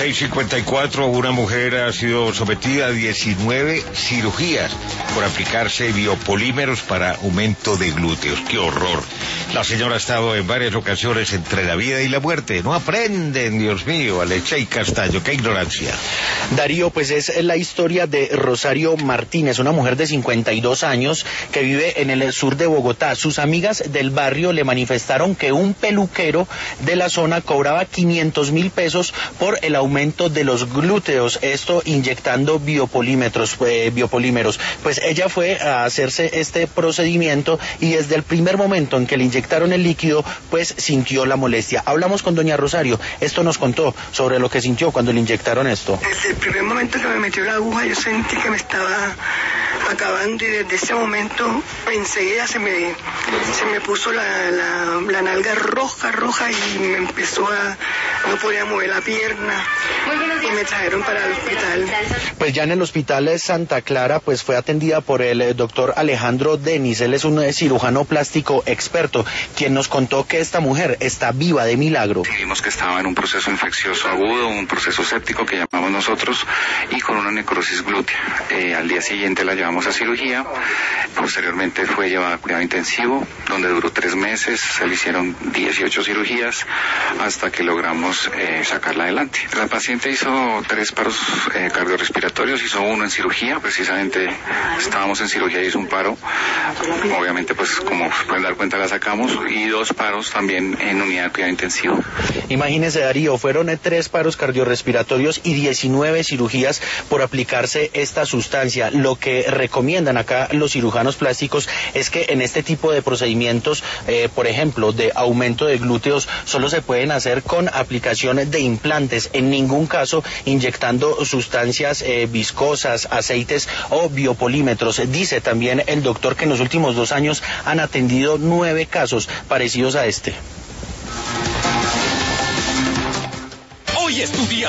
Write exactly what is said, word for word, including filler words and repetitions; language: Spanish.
y cincuenta y cuatro, una mujer ha sido sometida a diecinueve cirugías por aplicarse biopolímeros para aumento de glúteos. ¡Qué horror! La señora ha estado en varias ocasiones entre la vida y la muerte. No aprenden, Dios mío, Alexei Castaño, qué ignorancia. Darío, pues es la historia de Rosario Martínez, una mujer de cincuenta y dos años que vive en el sur de Bogotá. Sus amigas del barrio le manifestaron que un peluquero de la zona cobraba quinientos mil pesos por el aumento de los glúteos, esto inyectando biopolímeros, eh, biopolímeros. Pues ella fue a hacerse este procedimiento y desde el primer momento en que le inyectaron el líquido, pues sintió la molestia. Hablamos con doña Rosario, esto nos contó sobre lo que sintió cuando le inyectaron esto. Desde el primer momento que me metió la aguja yo sentí que me estaba acabando y desde ese momento enseguida se me, se me puso la, la, la nalga roja, roja y me empezó a, no podía mover la pierna y me trajeron para el hospital. Pues ya en el hospital de Santa Clara pues fue atendida por el doctor Alejandro Denis. Él es un cirujano plástico experto, quien nos contó que esta mujer está viva de milagro. Vimos que estaba en un proceso infeccioso agudo, un proceso séptico que llamamos nosotros, y con una necrosis glútea. Eh, al día siguiente la llevamos a cirugía, posteriormente fue llevada a cuidado intensivo, donde duró tres meses, se le hicieron dieciocho cirugías hasta que logramos eh, sacarla adelante. La paciente hizo tres paros eh, cardiorrespiratorios, hizo uno en cirugía, precisamente estábamos en cirugía y hizo un paro, obviamente pues como se pueden dar cuenta la sacamos, y dos paros también en unidad de cuidado intensivo. Imagínese, Darío, fueron tres paros cardiorrespiratorios y diecinueve cirugías por aplicarse esta sustancia. Lo que recomiendan acá los cirujanos plásticos es que en este tipo de procedimientos, eh, por ejemplo, de aumento de glúteos, solo se pueden hacer con aplicaciones de implantes, en ningún caso inyectando sustancias eh, viscosas, aceites o biopolímetros. Dice también el doctor que en los últimos dos años han atendido nueve casos parecidos a este. Hoy es tu día